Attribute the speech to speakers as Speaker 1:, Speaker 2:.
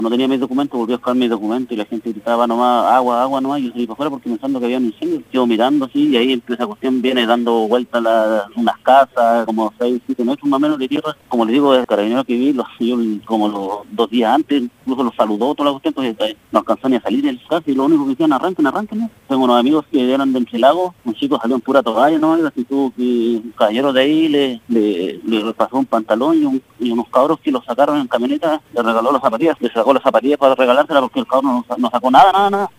Speaker 1: No tenía mis documentos, volví a buscar mis documentos y la gente gritaba nomás, agua, agua nomás. Yo salí para afuera porque pensando que había un incendio, quedo mirando así y ahí esa cuestión viene dando vueltas unas casas, como 6, 7 metros más o menos de tierra. Como les digo, el carabinero que vi, yo como los 2 días antes, incluso los saludó toda la cuestión, entonces no alcanzó ni a salir del casa y lo único que decían, arranquen, ¿no? Tengo unos amigos que eran de Entrelagos, un chico salió en pura toalla, ¿no? Y así tuvo que un caballero de ahí le repasó un pantalón y unos cabros que lo sacaron en camioneta, le regaló las zapatillas, le sacó las zapatillas para regalárselas porque el cabrón no sacó nada.